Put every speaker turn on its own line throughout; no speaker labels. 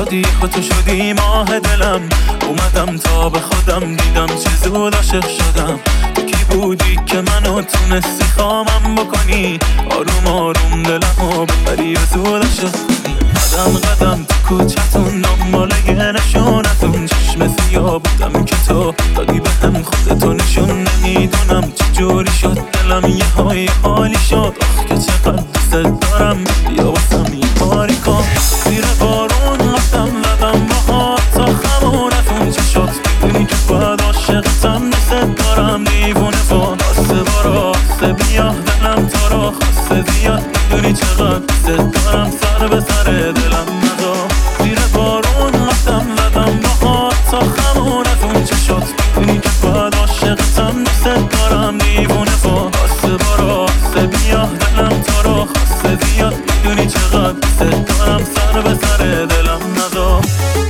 شدی خودتو شدی ماه دلم. اومدم تا به خودم دیدم چه زود عاشق شدم. تو کی بودی که منو تونستی خامم بکنی؟ آروم آروم دلمو ببری و زود عاشق کنی. قدم قدم تو کوچتون دنبال یه نشونتون، چشم سیاه بودم که تو دادی به هم خودتو نشون. نمیدونم چجوری شد دلم یه های حالی شد. آخ که چقدر دوست دارم، بیا واسم یه کاری کن. زیر بارون رفتم زدم باهات تا خمونتون چه شد. میدونی که باید عاشقتم، دوست دارم دیوونه با آسه بارا آسه بیا دلم تو رو خواسته زیاد. میدونی چقدر دوست دارم، سر به سر دلم نزا. زیر بارون رفتم زدم باهات تا خمونتون چه شد. میدونی که باید عاشقتم، دوست دارم دیوونه با آسه بارا آسه بیا دلم تو رو خواسته زیاد. میدونی چقدر دوست دارم، سر به سر دلم نزا.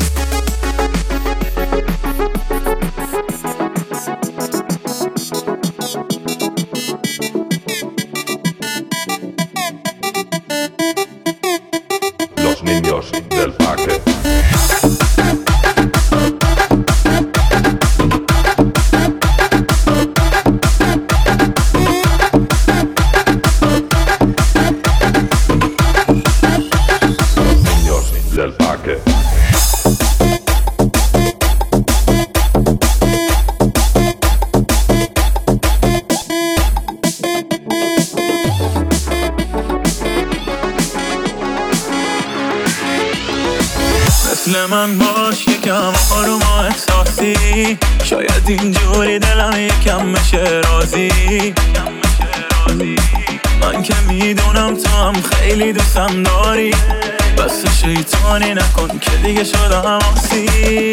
Los niños del parque. Del parque.
مثل من باش یکم آروم و احساسی، شاید اینجوری دلم یکم بشه راضی. من که میدونم تو هم خیلی دوستم داری، بس شیطانی نکن که دیگه شدم آسی.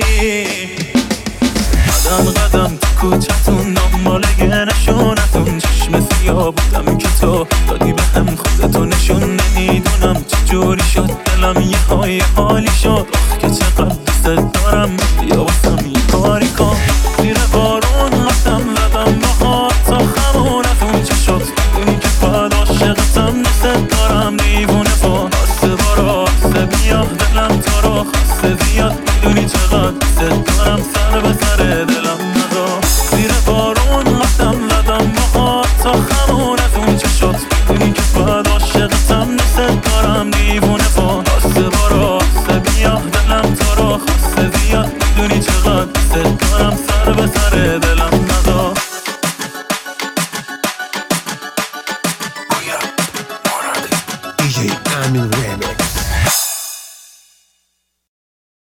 قدم قدم تو کوچتون دنبال یه نشونتون، چشم سیاه بودم که تو دادی به هم خودتو نشون. نمیدونم چجوری شد دلم یه های حالی شد. آخ که چقدر دوست دارم، بیا واسم یه کاری کن. زیر بارون رفتم زدم باهات تا خمونتون چه شد. میدونی که باید عاشقتم، دوست دارم دیوونه با آسه بارا آسه بیا دلم تو رو خواسته زیاد. میدونی چقدر دوست دارم، سر به سر دلم نزا. زیر بارون رفتم زدم باهات تا خمونتون چه شد. میدونی که باید عاشقتم، دوست دارم دیوونه با آسه بارا آسه بیا دلم تو رو خواسته زیاد. میدونی چقدر دوست دارم.